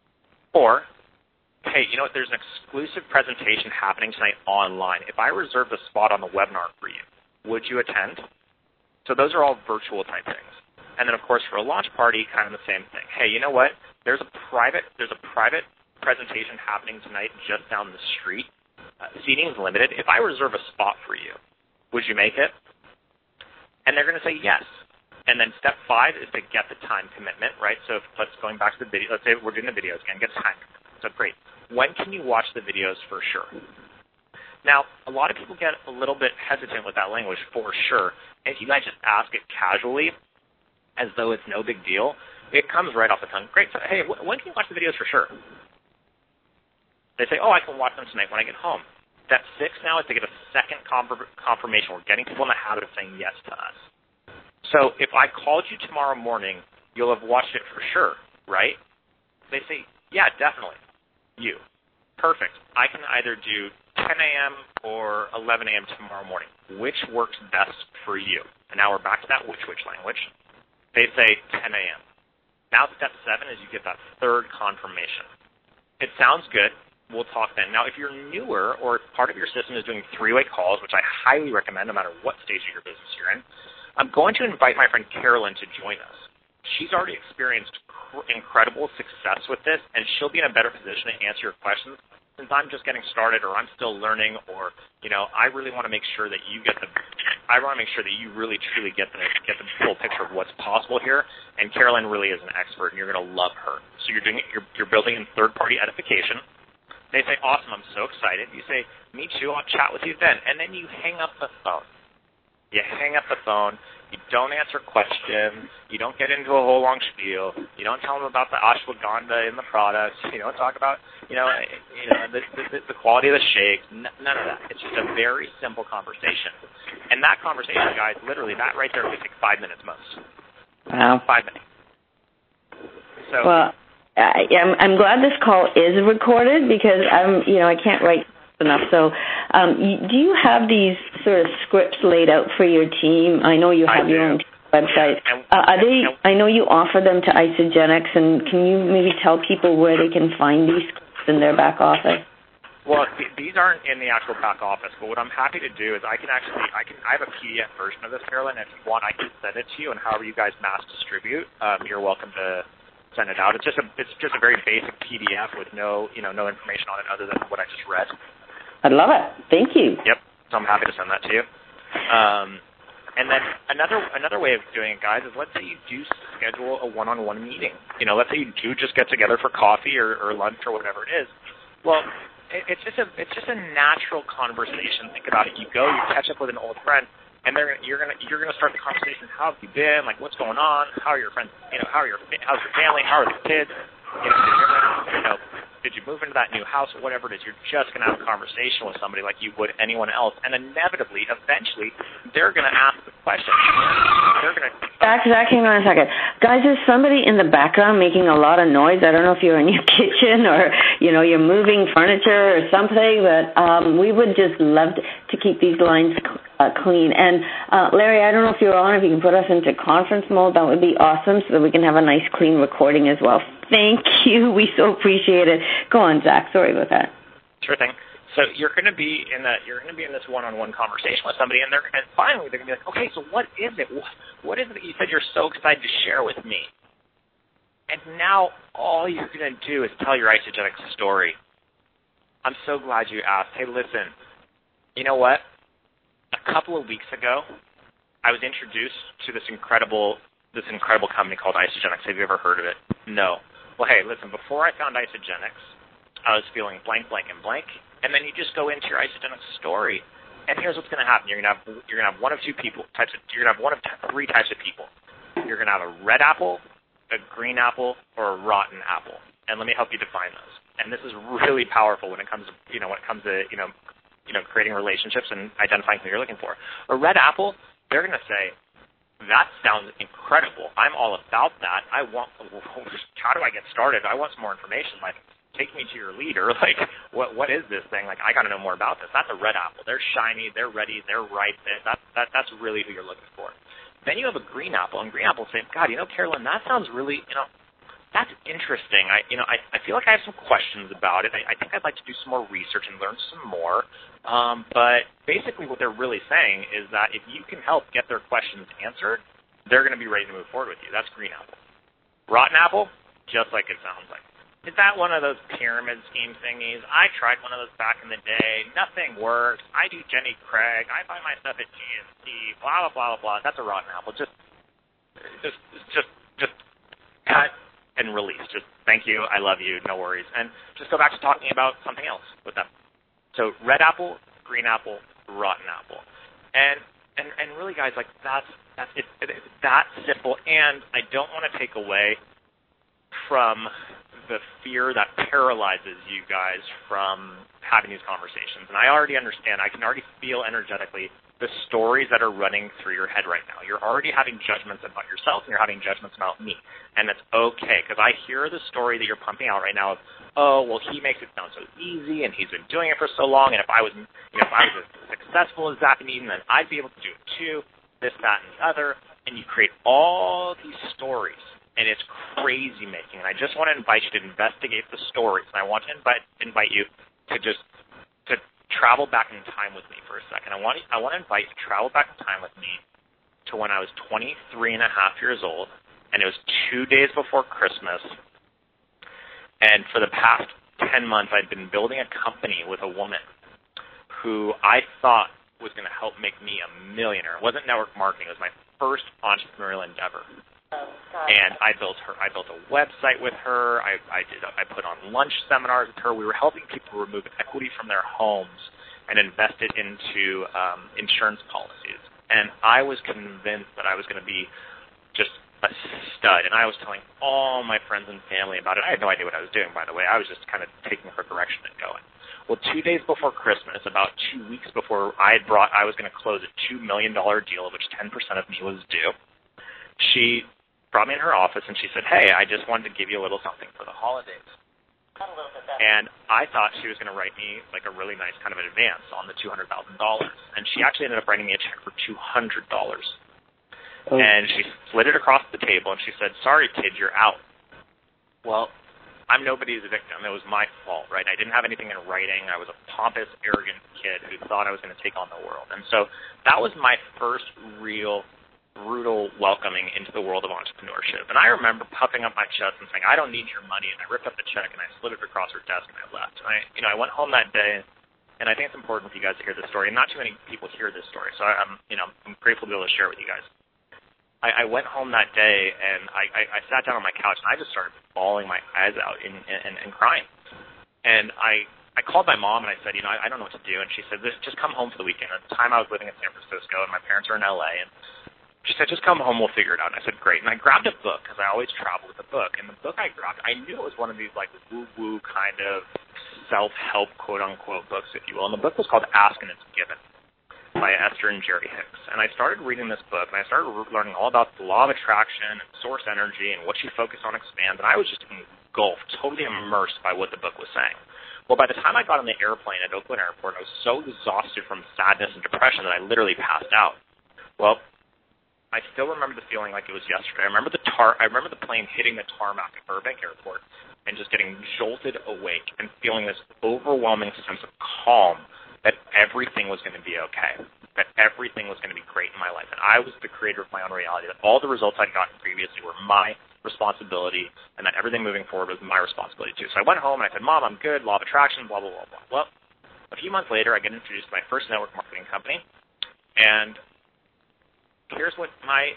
Or, hey, you know what, there's an exclusive presentation happening tonight online. If I reserved a spot on the webinar for you, would you attend? So those are all virtual type things. And then, of course, for a launch party, kind of the same thing. Hey, you know what, there's a private presentation happening tonight just down the street. Seating is limited. If I reserve a spot for you, would you make it? And they're going to say yes. And then step 5 is to get the time commitment, right? So let's going back to the video. Let's say we're doing the videos again. Get time commitment. So great. When can you watch the videos for sure? Now, a lot of people get a little bit hesitant with that language, for sure. And if you guys just ask it casually, as though it's no big deal, it comes right off the tongue. Great. So, hey, when can you watch the videos for sure? They say, oh, I can watch them tonight when I get home. Step 6 now is to get a second confirmation. We're getting people in the habit of saying yes to us. So if I called you tomorrow morning, you'll have watched it for sure, right? They say, yeah, definitely. You. Perfect. I can either do 10 a.m. or 11 a.m. tomorrow morning. Which works best for you? And now we're back to that which language. They say 10 a.m. Now step 7 is you get that third confirmation. It sounds good. We'll talk then. Now, if you're newer or part of your system is doing 3-way calls, which I highly recommend no matter what stage of your business you're in, I'm going to invite my friend Carolyn to join us. She's already experienced incredible success with this, and she'll be in a better position to answer your questions since I'm just getting started or I'm still learning or, you know, I really want to make sure that you really truly get the full picture of what's possible here, and Carolyn really is an expert, and you're going to love her. So you're building in third-party edification. They say, awesome, I'm so excited. You say, me too, I'll chat with you then. And then you hang up the phone. You hang up the phone. You don't answer questions. You don't get into a whole long spiel. You don't tell them about the ashwagandha in the products. You don't talk about, the quality of the shake. None of that. It's just a very simple conversation. And that conversation, guys, literally, that right there would take 5 minutes most. Wow. 5 minutes. So. Well, I'm glad this call is recorded because I can't write enough. So, do you have these sort of scripts laid out for your team? I know you have your own website. I know you offer them to Isagenix, and can you maybe tell people where they can find these scripts in their back office? Well, these aren't in the actual back office, but what I'm happy to do is I have a PDF version of this, Carolyn. If you want, I can send it to you, and however you guys mass distribute, you're welcome to send it out. It's just a very basic PDF with no information on it other than what I just read. I'd love it. Thank you. Yep. So I'm happy to send that to you. And then another way of doing it, guys, is let's say you do schedule a one-on-one meeting. Let's say you do just get together for coffee or lunch or whatever it is. Well, it's just a natural conversation. Think about it. You go, you catch up with an old friend, and you're gonna start the conversation. How have you been? Like, what's going on? How are your friends? How's your family? How are the kids? Did you move into that new house or whatever it is? You're just going to have a conversation with somebody like you would anyone else, and inevitably, eventually, they're going to ask the question. They're going to. Zach, hang on a second. Guys, there's somebody in the background making a lot of noise. I don't know if you're in your kitchen or, you're moving furniture or something, but we would just love to keep these lines clean. And, Larry, I don't know if you're on, if you can put us into conference mode, that would be awesome so that we can have a nice, clean recording as well. Thank you. We so appreciate it. Go on, Zach. Sorry about that. Sure thing. So you're going to be in this one-on-one conversation with somebody, and finally they're going to be like, okay, so what is it? What is it that you said you're so excited to share with me? And now all you're going to do is tell your Isagenix story. I'm so glad you asked. Hey, listen, you know what? A couple of weeks ago, I was introduced to this incredible company called Isagenix. Have you ever heard of it? No. Well, hey, listen, before I found Isagenix, I was feeling blank, blank, and blank. And then you just go into your Isagenix story, and here's what's going to happen. You're going to have one of three types of people. You're going to have a red apple, a green apple, or a rotten apple. And let me help you define those. And this is really powerful when it comes to creating relationships and identifying who you're looking for. A red apple, they're going to say, that sounds incredible. I'm all about that. How do I get started? I want some more information. Like, take me to your leader. Like, what is this thing? Like, I got to know more about this. That's a red apple. They're shiny. They're ready. They're ripe. That's really who you're looking for. Then you have a green apple, and green apple say, God, Carolyn, that sounds really, that's interesting. I feel like I have some questions about it. I think I'd like to do some more research and learn some more. But basically what they're really saying is that if you can help get their questions answered, they're going to be ready to move forward with you. That's green apple. Rotten apple, just like it sounds like. Is that one of those pyramid scheme thingies? I tried one of those back in the day. Nothing works. I do Jenny Craig. I buy my stuff at GNC. Blah, blah, blah, blah, blah. That's a rotten apple. Just cut and release. Just thank you. I love you. No worries. And just go back to talking about something else with them. So red apple, green apple, rotten apple. And really, guys, like that's it. It's that simple. And I don't want to take away from the fear that paralyzes you guys from having these conversations. And I already understand. I can already feel energetically the stories that are running through your head right now. You're already having judgments about yourself, and you're having judgments about me. And it's okay, because I hear the story that you're pumping out right now of, oh, well, he makes it sound so easy, and he's been doing it for so long, and if I was as successful as Zach and Eden, then I'd be able to do it too, this, that, and the other. And you create all these stories. And it's crazy making. And I just want to invite you to investigate the stories. And I want to invite you to travel back in time with me for a second. I want to invite you to travel back in time with me to when I was 23 and a half years old, and it was 2 days before Christmas. And for the past 10 months, I'd been building a company with a woman who I thought was going to help make me a millionaire. It wasn't network marketing. It was my first entrepreneurial endeavor. And I built a website with her. I put on lunch seminars with her. We were helping people remove equity from their homes and invest it into insurance policies. And I was convinced that I was going to be just a stud. And I was telling all my friends and family about it. I had no idea what I was doing, by the way. I was just kind of taking her direction and going. Well, 2 days before Christmas, about 2 weeks before I was going to close a $2 million deal, of which 10% of me was due, she brought me in her office, and she said, hey, I just wanted to give you a little something for the holidays. And I thought she was going to write me like a really nice kind of advance on the $200,000. And she actually ended up writing me a check for $200. Oh. And she slid it across the table, and she said, sorry, kid, you're out. Well, I'm nobody's victim. It was my fault, right? I didn't have anything in writing. I was a pompous, arrogant kid who thought I was going to take on the world. And so that was my first real brutal welcoming into the world of entrepreneurship. And I remember puffing up my chest and saying, I don't need your money. And I ripped up the check and I slid it across her desk and I left. And I went home that day, and I think it's important for you guys to hear this story. And not too many people hear this story, so I'm grateful to be able to share it with you guys. I went home that day, and I sat down on my couch, and I just started bawling my eyes out and crying. And I called my mom, and I said, I don't know what to do. And she said, just come home for the weekend. At the time, I was living in San Francisco, and my parents are in L.A., and she said, just come home, we'll figure it out. And I said, great. And I grabbed a book, because I always travel with a book. And the book I grabbed, I knew it was one of these, like, woo-woo kind of self-help, quote-unquote books, if you will. And the book was called Ask and It's Given by Esther and Jerry Hicks. And I started reading this book, and I started learning all about the law of attraction and source energy and what you focus on expands. And I was just engulfed, totally immersed by what the book was saying. Well, by the time I got on the airplane at Oakland Airport, I was so exhausted from sadness and depression that I literally passed out. Well, I still remember the feeling like it was yesterday. I remember the plane hitting the tarmac at Burbank Airport and just getting jolted awake and feeling this overwhelming sense of calm that everything was going to be okay, that everything was going to be great in my life, and I was the creator of my own reality, that all the results I'd gotten previously were my responsibility, and that everything moving forward was my responsibility too. So I went home and I said, Mom, I'm good, law of attraction, blah, blah, blah, blah. Well, a few months later, I get introduced to my first network marketing company, and here's what my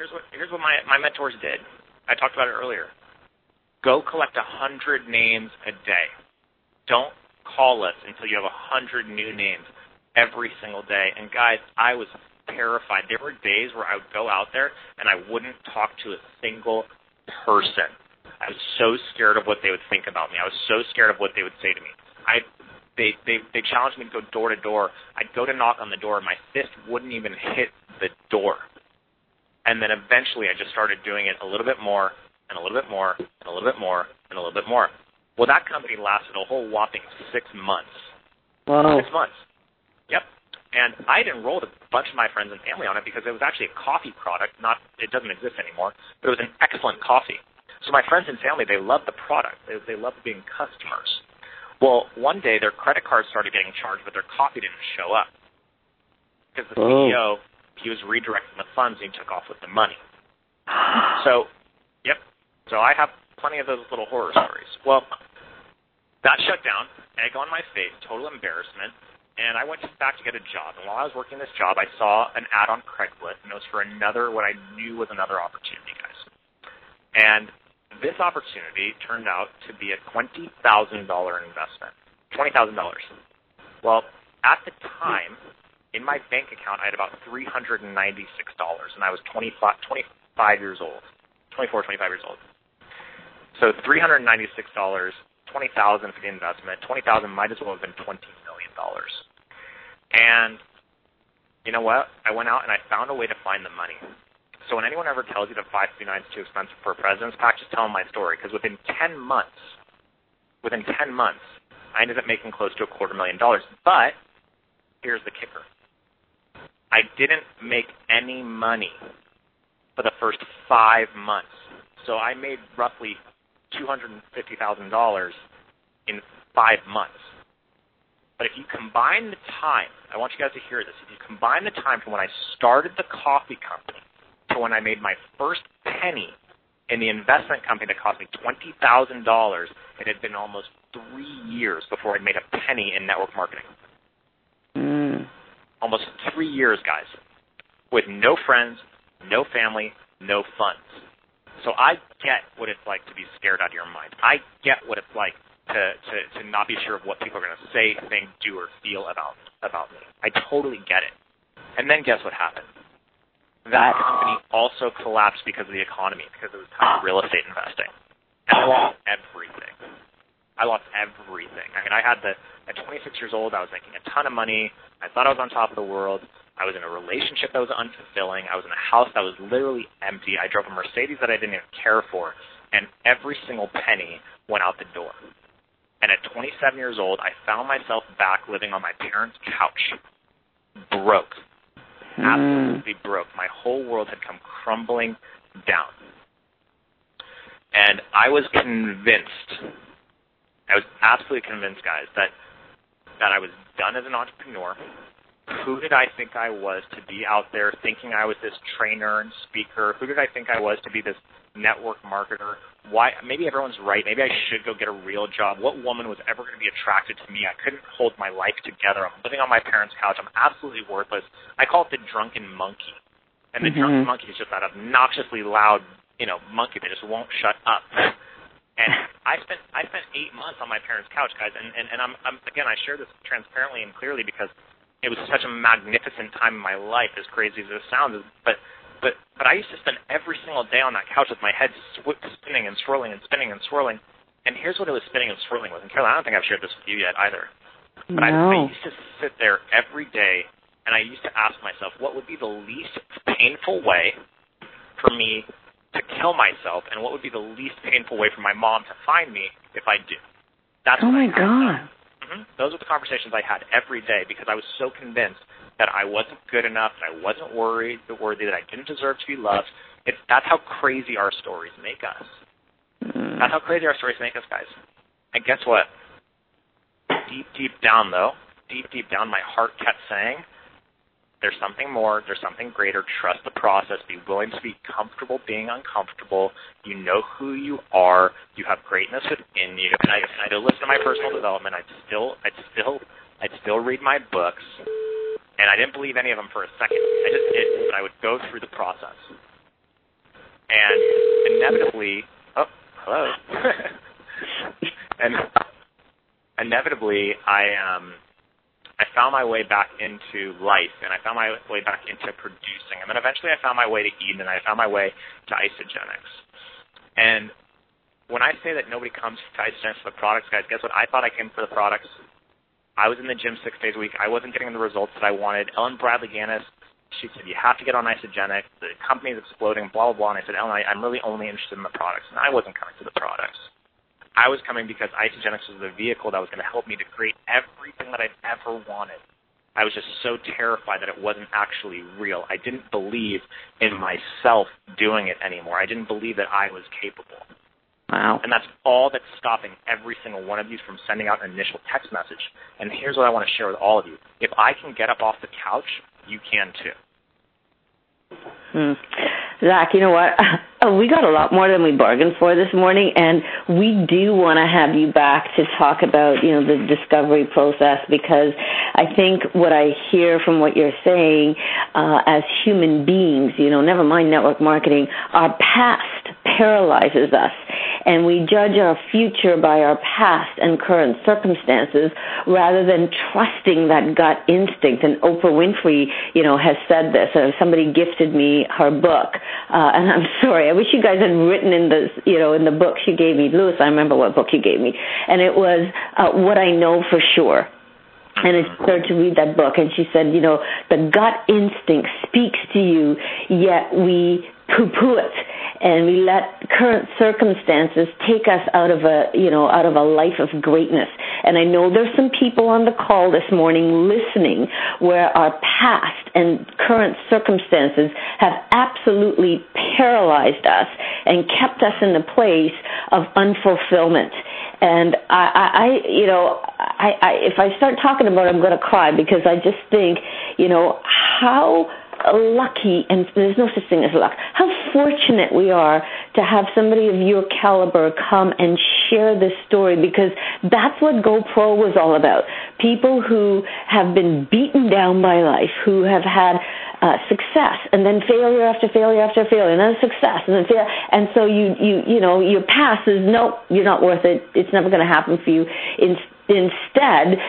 mentors did. I talked about it earlier. Go collect 100 names a day. Don't call us until you have 100 new names every single day. And guys, I was terrified. There were days where I would go out there and I wouldn't talk to a single person. I was so scared of what they would think about me. I was so scared of what they would say to me. They challenged me to go door to door. I'd go to knock on the door, and my fist wouldn't even hit the door. And then eventually I just started doing it a little bit more, and a little bit more, and a little bit more, and a little bit more. Well, that company lasted a whole whopping 6 months. Wow. 6 months. Yep. And I'd enrolled a bunch of my friends and family on it because it was actually a coffee product. It doesn't exist anymore, but it was an excellent coffee. So my friends and family, they loved the product. They loved being customers. Well, one day their credit cards started getting charged, but their coffee didn't show up. Because the CEO, he was redirecting the funds and he took off with the money. So, yep. So I have plenty of those little horror stories. Well, that shut down, egg on my face, total embarrassment, and I went back to get a job. And while I was working this job, I saw an ad on Craigslist, and it was for what I knew was another opportunity, guys. And this opportunity turned out to be a $20,000 investment. $20,000. Well, at the time, in my bank account, I had about $396, and I was 25 years old. 24, 25 years old. So $396, $20,000 for the investment. $20,000 might as well have been $20 million. And you know what? I went out and I found a way to find the money. So when anyone ever tells you that 559 is too expensive for a president's pack, just tell them my story. Because within 10 months, I ended up making close to $250,000. But here's the kicker. I didn't make any money for the first 5 months. So I made roughly $250,000 in 5 months. But if you combine the time, I want you guys to hear this. If you combine the time from when I started the coffee company to when I made my first penny in the investment company that cost me $20,000, it had been almost 3 years before I made a penny in network marketing. Almost 3 years, guys, with no friends, no family, no funds. So I get what it's like to be scared out of your mind. I get what it's like to not be sure of what people are going to say, think, do, or feel about me. I totally get it. And then guess what happened? That company also collapsed because of the economy, because it was time real estate investing. And I lost everything. I mean, at 26 years old, I was making a ton of money. I thought I was on top of the world. I was in a relationship that was unfulfilling. I was in a house that was literally empty. I drove a Mercedes that I didn't even care for. And every single penny went out the door. And at 27 years old, I found myself back living on my parents' couch, broke, absolutely broke. My whole world had come crumbling down. And I was absolutely convinced, guys, that I was done as an entrepreneur. Who did I think I was to be out there thinking I was this trainer and speaker? Who did I think I was to be this network marketer? Why? Maybe everyone's right. Maybe I should go get a real job. What woman was ever going to be attracted to me? I couldn't hold my life together. I'm living on my parents' couch. I'm absolutely worthless. I call it the drunken monkey. And the drunken monkey is just that obnoxiously loud, monkey that just won't shut up. And I spent 8 months on my parents' couch, guys. And I'm again, I share this transparently and clearly because it was such a magnificent time in my life, as crazy as it sounds. But I used to spend every single day on that couch with my head spinning and swirling and spinning and swirling. And here's what it was spinning and swirling with. And Carolyn, I don't think I've shared this with you yet either. But I used to sit there every day, and I used to ask myself, what would be the least painful way for me to kill myself, and what would be the least painful way for my mom to find me if I do? That's oh, my God. Those are the conversations I had every day because I was so convinced that I wasn't good enough, that I wasn't worthy, that I didn't deserve to be loved. That's how crazy our stories make us. That's how crazy our stories make us, guys. And guess what? Deep down, though, deep down, my heart kept saying, there's something more, there's something greater. Trust the process. Be willing to be comfortable being uncomfortable. You know who you are. You have greatness within you. And I do listen to my personal development. I'd still read my books. And I didn't believe any of them for a second. I just did, but I would go through the process. And inevitably, hello. And inevitably, I found my way back into life, and I found my way back into producing. And then eventually I found my way to Eden, and I found my way to Isagenix. And when I say that nobody comes to Isagenix for the products, guys, guess what? I thought I came for the products. I was in the gym 6 days a week. I wasn't getting the results that I wanted. Ellen Bradley Gannis, she said, you have to get on Isagenix. The company's exploding, blah, blah, blah. And I said, Ellen, I'm really only interested in the products. And I wasn't coming to the products. I was coming because Isagenix was the vehicle that was going to help me to create everything that I'd ever wanted. I was just so terrified that it wasn't actually real. I didn't believe in myself doing it anymore. I didn't believe that I was capable. Wow. And that's all that's stopping every single one of you from sending out an initial text message. And here's what I want to share with all of you. If I can get up off the couch, you can too. Zach, you know what? We got a lot more than we bargained for this morning, and we do want to have you back to talk about, the discovery process, because I think what I hear from what you're saying, as human beings, never mind network marketing, our past paralyzes us, and we judge our future by our past and current circumstances rather than trusting that gut instinct. And Oprah Winfrey, has said this. Somebody gifted me her book, and I'm sorry, I wish you guys had written in the book she gave me. Louis, I remember what book you gave me, and it was What I Know for Sure. And I started to read that book, and she said, the gut instinct speaks to you, yet we poo-poo it, and we let current circumstances take us out of a life of greatness. And I know there's some people on the call this morning listening where our past and current circumstances have absolutely paralyzed us and kept us in the place of unfulfillment. And if I start talking about it, I'm going to cry, because I just think, how lucky, and there's no such thing as luck, how fortunate we are to have somebody of your caliber come and share this story, because that's what GoPro was all about. People who have been beaten down by life, who have had success, and then failure after failure after failure, and then success, and then failure. And so your past is, no, you're not worth it. It's never going to happen for you. Instead,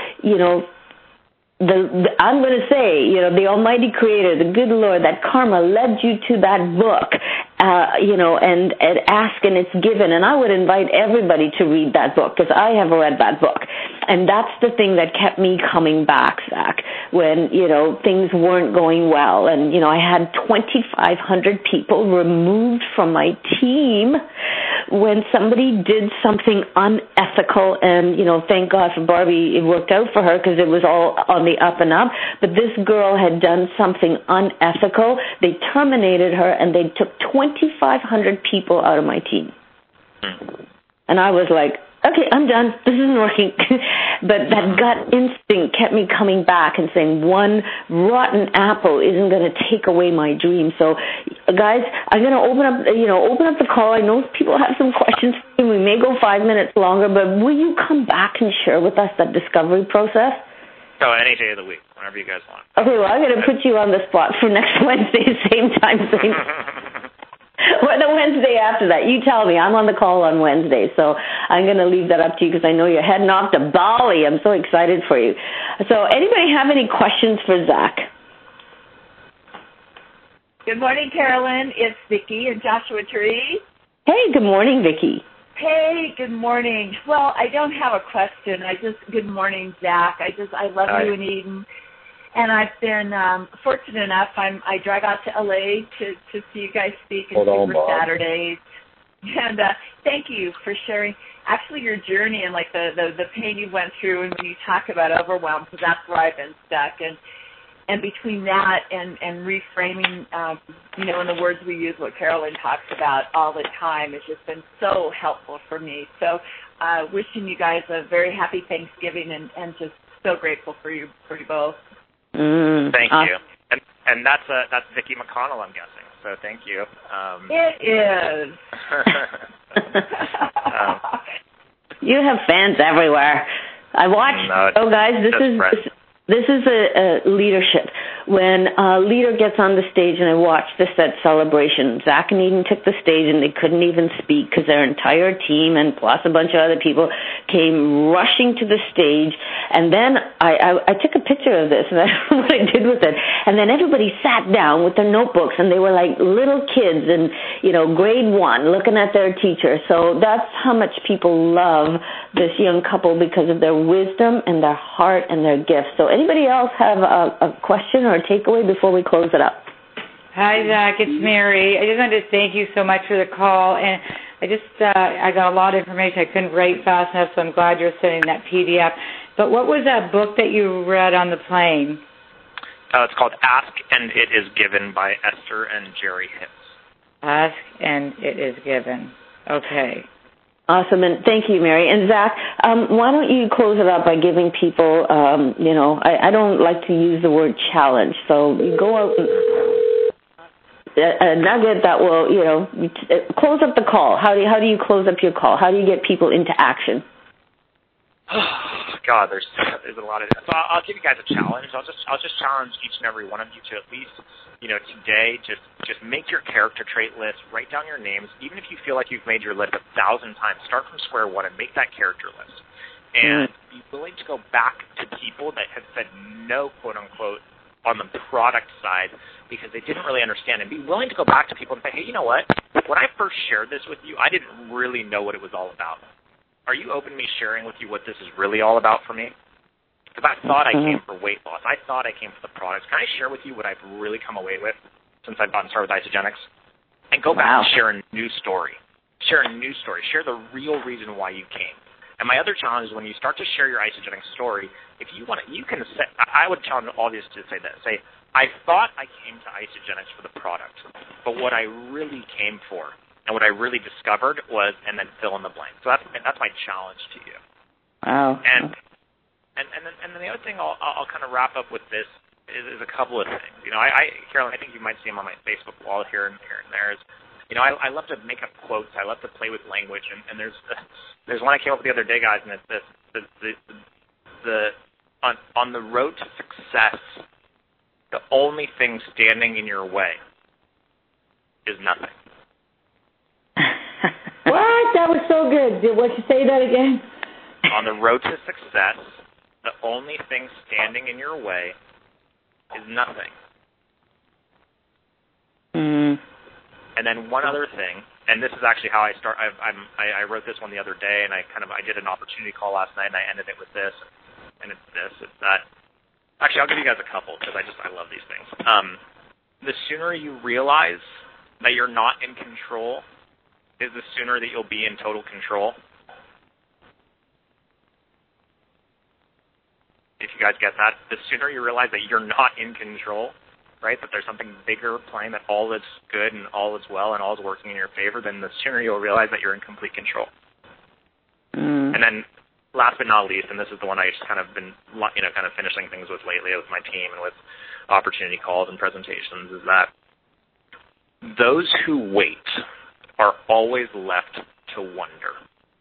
I'm going to say, the Almighty Creator, the good Lord, that karma led you to that book, and ask and it's given. And I would invite everybody to read that book, because I have read that book. And that's the thing that kept me coming back, Zach, when, things weren't going well. And, I had 2,500 people removed from my team when somebody did something unethical. And, thank God for Barbie, it worked out for her, because it was all on the up and up. But this girl had done something unethical. They terminated her, and they took 2,500 people out of my team. And I was like, okay, I'm done. This isn't working. But that gut instinct kept me coming back and saying, one rotten apple isn't going to take away my dream. So, guys, I'm going to open up the call. I know people have some questions for you. We may go 5 minutes longer, but will you come back and share with us that discovery process? Oh, any day of the week, whenever you guys want. Okay, well, I'm going to put you on the spot for next Wednesday, same time, same or the Wednesday after that. You tell me. I'm on the call on Wednesday, so I'm going to leave that up to you, because I know you're heading off to Bali. I'm so excited for you. So anybody have any questions for Zach? Good morning, Carolyn. It's Vicki in Joshua Tree. Hey, good morning, Vicki. Hey, good morning. Well, I don't have a question. Good morning, Zach. I love you and Eden. And I've been fortunate enough. I drive out to LA to see you guys speak at Super Saturdays. And thank you for sharing actually your journey and like the pain you went through, and when you talk about overwhelm, because that's where I've been stuck. And between that and reframing, in the words we use, what Carolyn talks about all the time, has just been so helpful for me. So wishing you guys a very happy Thanksgiving, and just so grateful for you both. Thank you. And that's Vicki McConnell, I'm guessing. So thank you. It is. You have fans everywhere. I watch. Guys, this is a leadership. When a leader gets on the stage, and I watched this at Celebration, Zach and Eden took the stage, and they couldn't even speak, because their entire team and plus a bunch of other people came rushing to the stage. And then I took a picture of this, and that's what I did with it. And then everybody sat down with their notebooks, and they were like little kids in, grade 1, looking at their teacher. So that's how much people love this young couple, because of their wisdom and their heart and their gifts. So anybody else have a question or a takeaway before we close it up? Hi, Zach. It's Mary. I just wanted to thank you so much for the call. And I got a lot of information. I couldn't write fast enough, so I'm glad you're sending that PDF. But what was that book that you read on the plane? It's called Ask and It Is Given by Esther and Jerry Hicks. Ask and It Is Given. Okay. Awesome, and thank you, Mary. And Zach, why don't you close it up by giving people, I don't like to use the word challenge, so you go out and a nugget that will, close up the call. How do you close up your call? How do you get people into action? Oh, God, there's a lot of. So I'll give you guys a challenge. I'll just challenge each and every one of you to at least, today just make your character trait list. Write down your names, even if you feel like you've made your list 1,000 times. Start from square one and make that character list, and be willing to go back to people that have said no, quote unquote, on the product side because they didn't really understand, and be willing to go back to people and say, hey, you know what? When I first shared this with you, I didn't really know what it was all about. Are you open to me sharing with you what this is really all about for me? Because I thought I came for weight loss. I thought I came for the products. Can I share with you what I've really come away with since I've gotten started with Isagenix? And go back and share a new story. Share a new story. Share the real reason why you came. And my other challenge is when you start to share your Isagenix story, if you want to, you can say, I would challenge all of you to say this. Say, I thought I came to Isagenix for the product, but what I really came for and what I really discovered was, and then fill in the blank. So that's my challenge to you. Wow. And then the other thing I'll kind of wrap up with this is a couple of things. Carolyn, I think you might see them on my Facebook wall here and there. I love to make up quotes. I love to play with language. And there's one I came up with the other day, guys, and it's this: on the road to success, the only thing standing in your way is nothing. What? That was so good. Would you say that again? On the road to success, the only thing standing in your way is nothing. And then one other thing, and this is actually how I start. I wrote this one the other day, and I did an opportunity call last night, and I ended it with this, and it's this. It's that. Actually, I'll give you guys a couple because I love these things. The sooner you realize that you're not in control is the sooner that you'll be in total control. If you guys get that, the sooner you realize that you're not in control, right, that there's something bigger playing, that all is good and all is well and all is working in your favor, then the sooner you'll realize that you're in complete control. And then last but not least, and this is the one I just kind of been, kind of finishing things with lately with my team and with opportunity calls and presentations, is that those who wait are always left to wonder.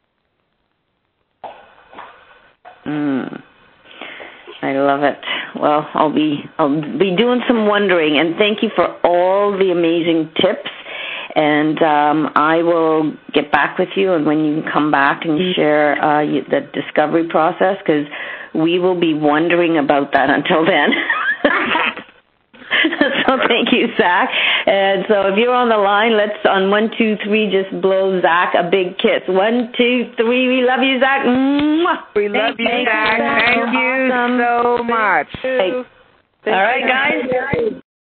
I love it. Well, I'll be doing some wondering, and thank you for all the amazing tips. And I will get back with you, and when you can come back and share the discovery process, because we will be wondering about that until then. So thank you, Zach. And so if you're on the line, let's on 1, 2, 3 just blow Zach a big kiss. 1, 2, 3. We love you, Zach. We love you, Zach. Thank you so much. All right, guys.